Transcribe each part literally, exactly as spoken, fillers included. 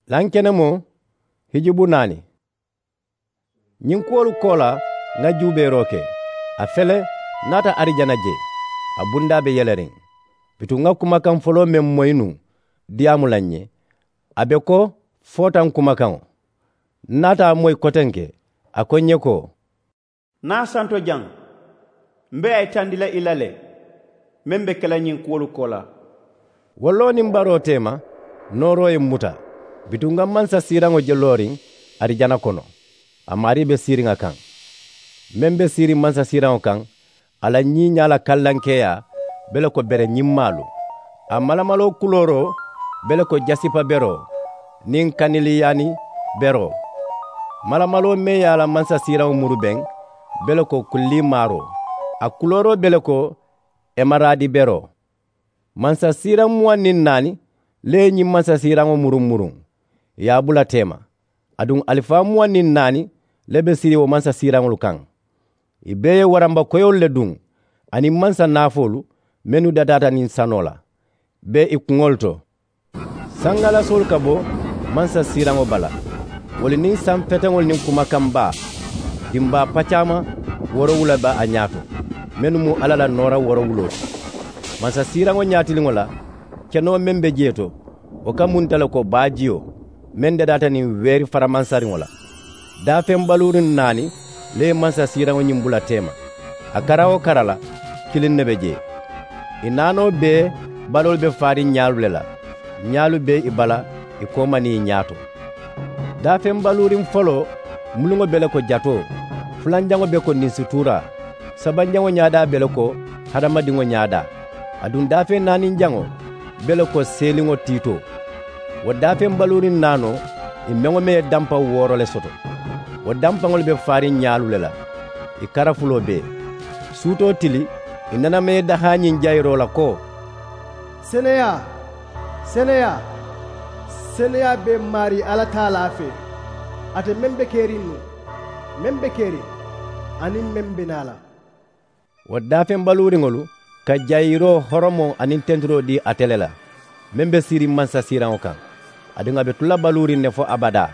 Lankenemo hijibu nani. Nyin kuolu kola nga jube roke. A fele nata arijana je. A bunda be yelering. Bitu nga kumakan folo mem moynu diamu lanye. Abe ko fotan kumakan. Nata moy kotenke. A konye ko. Na santo jang. Mbe ay tandila ilale. Membe kala nyin kuolu kola. Wallo ni mbaro tema. Noro e muta. Bitu nga mansa sirango jeloring arijana kono. Amari be siringa kan. Membe siri mansa sirango kan. Ala nyi nyala kallankeya. Bele ko bere nyimmalu. A malamalo kuloro. Bele ko jasipa bero. Nin kanili yani bero. Malamalo me yala mansa sirango murubeng. Bele ko kulli maro. A kuloro bele ko emaradi bero. Mansa sirango muwa nin nani. Le nyi mansa sirango murum murum. Ya bula tema. Adung alifa muwa nin nani. Lebe siri wo mansa sirango lukang. Ibeye waramba koyol le dung. Ani mansa nafolu. Menu dadata nin sanola. Be ikungolto. Sangala sol kabo. Mansa sirango bala. Woli nin sam petengol nin kumakamba. Dimba pachama. Woro wula ba anyato. Menu mu alala nora woro wulo. Mansa sirango nyatilingola. Keno membe jeto. Oka muntala ko bajio. Mende data ni weri faramansari ngola. Dafe mbalurin nani. Le mansa sirango nyimbula tema. Akara o karala. Kilin nebe je. Inano be balol be fari nyalu lela. Nyalu be ibala ikoma ni nyato. Dafe mbalurin folo. Mulungo bele ko jato. Fulanjango be ko ninsutura. Sabanjango nyada bele ko hadamadingo nyada. Adun dafe nani njango. Bele ko selingo tito. Wa dafe mbalurin nano. Imengo me dampa woro le soto. Wa dampa ngol be fari nyalu lela. Ikara fulo be. Suto tili. Inana me dahanyi njairo la ko. Seneya. Seneya. Seneya be mari ala taala fe. Ate membe keri nu. Membe keri. Ani membe nala. Wa dafe mbaluri ngolu. Ka jairo horomo anin tentro di atelela. Membe siri mansa sirango kan. Adunga betula baluri nefo abada.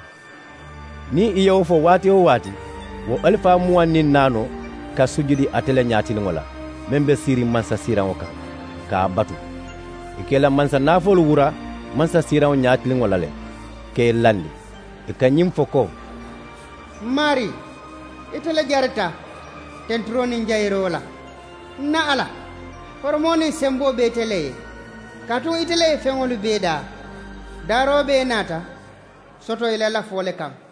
Ni iyo fo wati o wati. Wo alfa muwa nin nano. Ka sujudi atele nyati ngola. Membe siri mansa sirango kan. Ka batu. Ikela mansa nafolu wura. Mansa sirango nyati ngola le. Ke landi. Ika nyimfo ko. Mari. Itele jarata. Tentro ninjairo la. Na ala. Hormoni sembo betele. Katun itele fengolu beda. Daro be nata. Soto ile la fole kam.